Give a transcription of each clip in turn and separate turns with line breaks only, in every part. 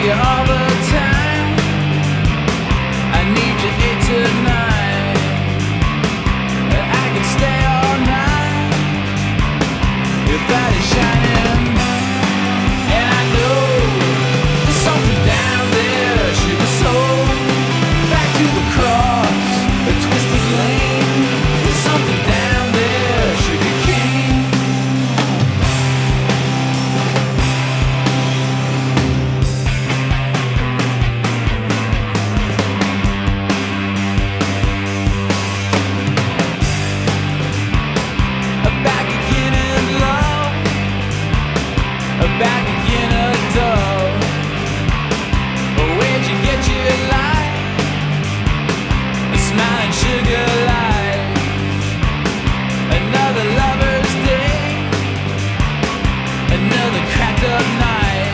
you all the time. I need you 8 tonight. I can stay all night. Your body's shining, and I know there's something down there. Sugar soul, back to the cross, a twisted lane. There's something down there, sugar cane. Back again in love, back again a dove. Where'd you get your light? A smiling sugar light. Another lover's day, another cracked up night.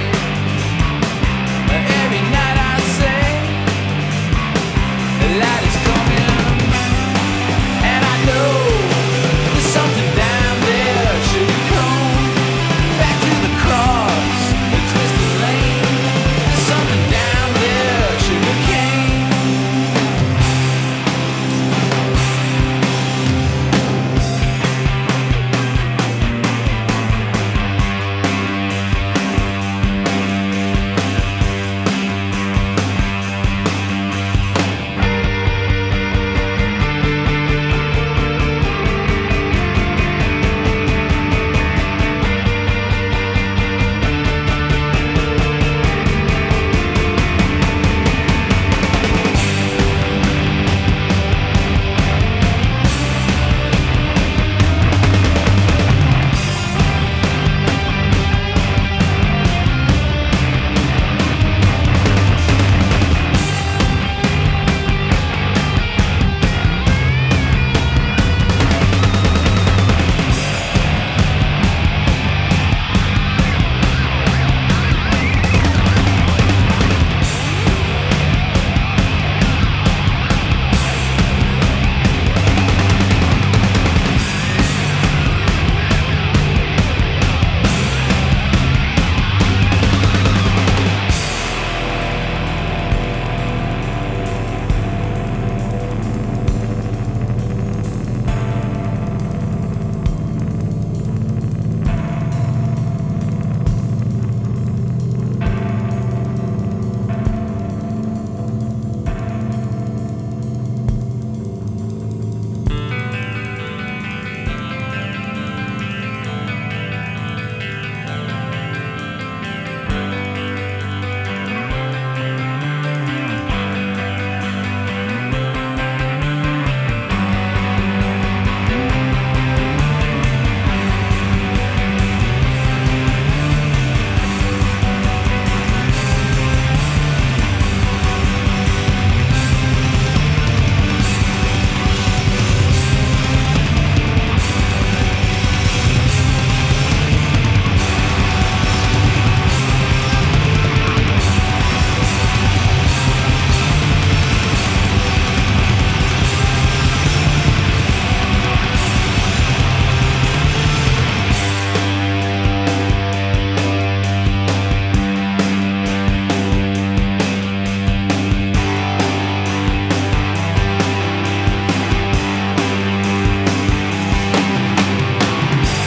Every night I say the light is coming, and I know there's something down there, sugar cone. Back to the cross, a twisted lane. There's something down there, sugar cane.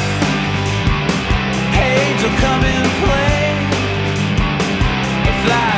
Come and play, fly